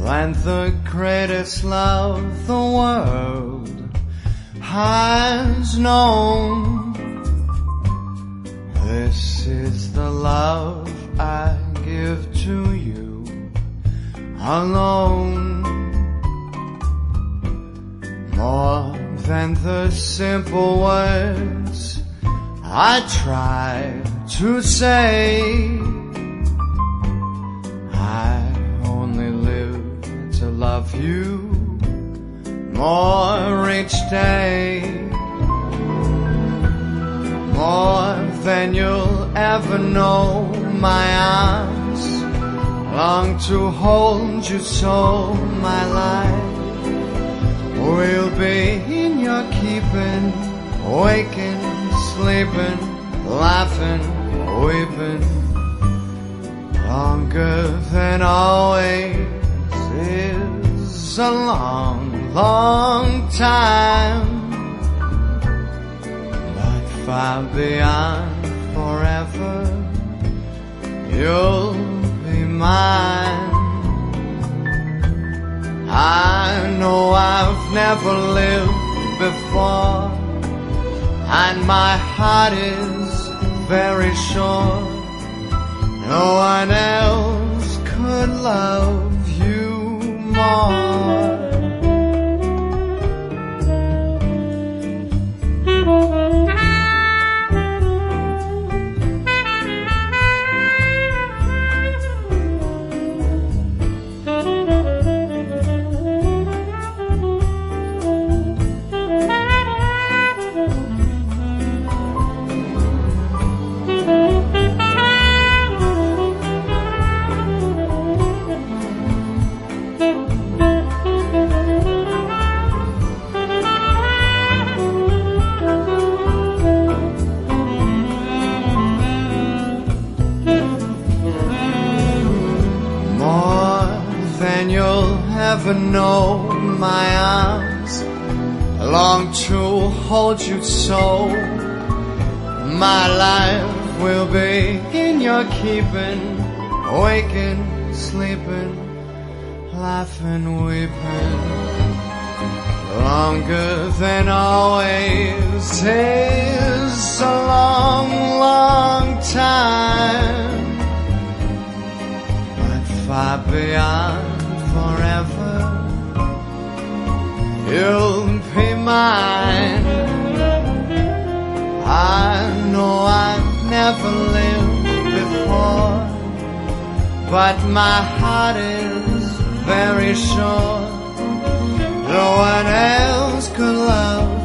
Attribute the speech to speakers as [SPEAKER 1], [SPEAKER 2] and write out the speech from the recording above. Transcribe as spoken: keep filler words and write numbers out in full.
[SPEAKER 1] and the greatest love the world has known. This is the love I give to you alone. More than the simple words I try to say, I only live to love you more each day. More than you'll ever know, my arms long to hold you so. My life will be in your keeping, waking, sleeping, laughing, weeping. Longer than always is a long, long time, but far beyond forever, you'll be mine. I know I've never lived before, and my heart is very sure no one else could love you more. Than you'll ever know, my arms long to hold you so. My life will be in your keeping, waking, sleeping, laughing, weeping. Longer than always is a long, long time, but far beyond forever, you'll be mine. I know I've never lived before, but my heart is very sure no one else could love